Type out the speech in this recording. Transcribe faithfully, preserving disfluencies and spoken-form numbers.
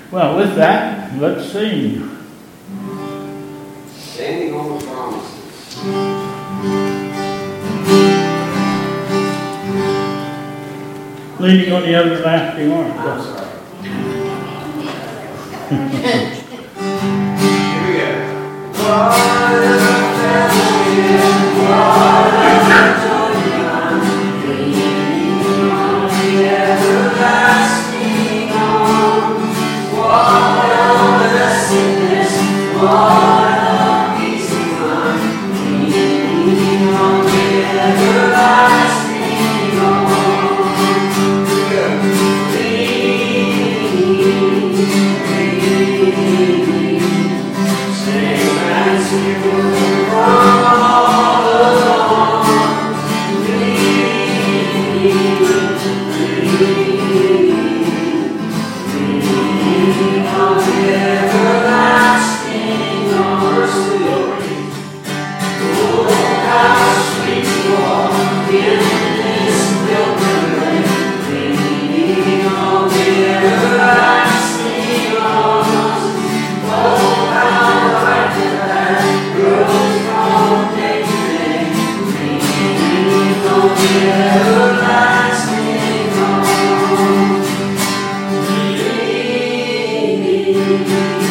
Well, with that, let's sing. Standing on the promises. Leaning on the everlasting arm. I'm sorry. Here we go. What a fellowship, what a joy leaning on the everlasting arm. What a blessedness, what a peace divine, leaning on the everlasting arm. Everlasting arms, leaning